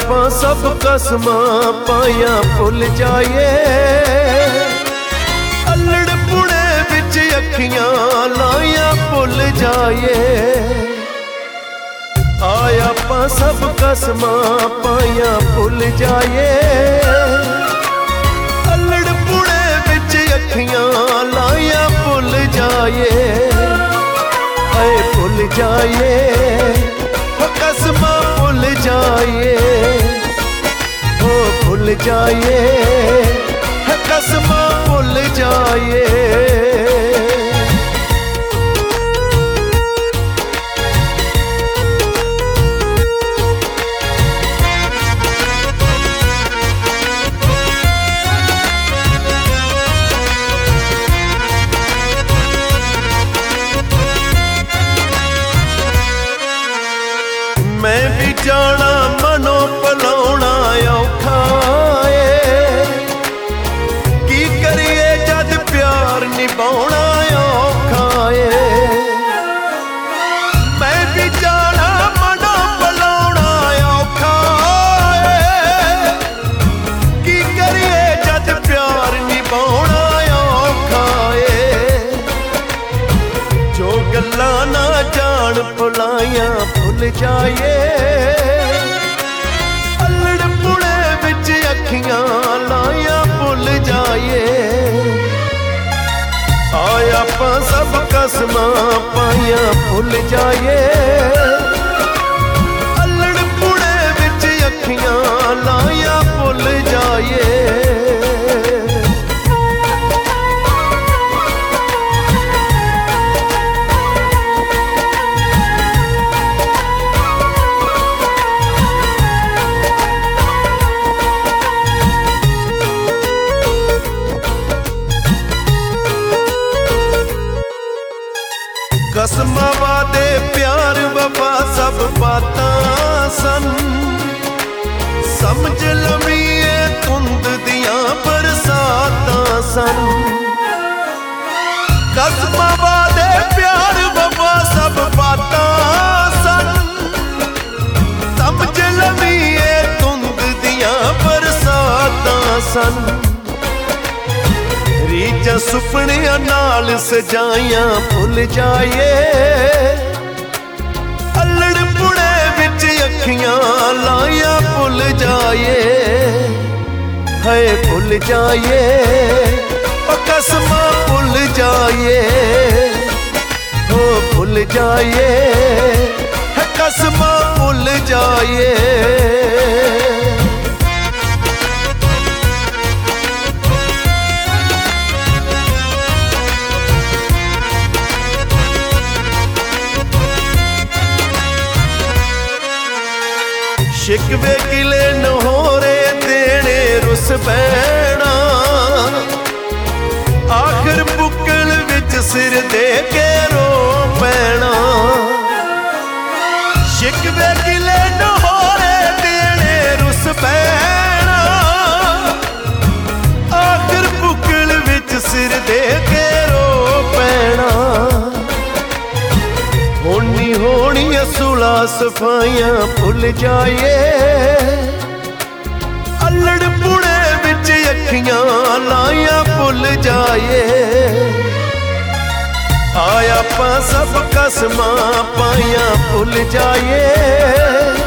ਆਪਾਂ सब कसमां पाया भुल जाए। अल्लड़ पुणे विच अखियां लाया भुल जाए। आया ਆਪਾਂ सब कसमां पाया भुल जाए। अल्लड़ पुणे विच अखियां लाया भुल जाए। आए भुल जाए कसमां भुल जाए। ओ भुल जाए कसमां भुल जाए। मैं भी जाना मनो भुलाउणा औखा है। की करिए जद प्यार निभाउणा औखा है। मैं भी जाना मनो भुलाउणा औखा है। की करिए जद प्यार निभाउणा औखा है। जो गल्लां ना जान भुलाया भुल जाए। अल्लड़ पुणे विच अखियां लाया भुल जाए। आया ਆਪਾਂ सब कसमां पाया भुल जाए। अल्लड़ पुणे विच अखियां लाया भुल जाए। कसमां वादे प्यार वफा सब बातां सन। समझ लवीए धुंद दियां बरसातां सन। कसमां वादे प्यार वफा सब बातां सन। समझ लवीए धुंद दियां बरसातां सन। रीजा सुपनियां नाल सजाइयां भुल जाए। अल्लड़ पुणे विच अखियां लाया भुल जाए। है भुल जाए कसमां भुल जाए। हो भुल जाए कसमां भुल जाए। शिकवे गिले नहोरे देने रुस पैना। आखिर बुक्कल विच सिर दे के रो पैना। शिकवे गिले नहोरे देने रुस पैना। आखिर बुक्कल विच सिर दे के रो पैना। होनी होनी असुला सफाइयां भुल जाए। अल्लड़ पुणे विच अखियां लाया भुल जाए। आया ਆਪਾਂ सब कसमां पाया भुल जाए।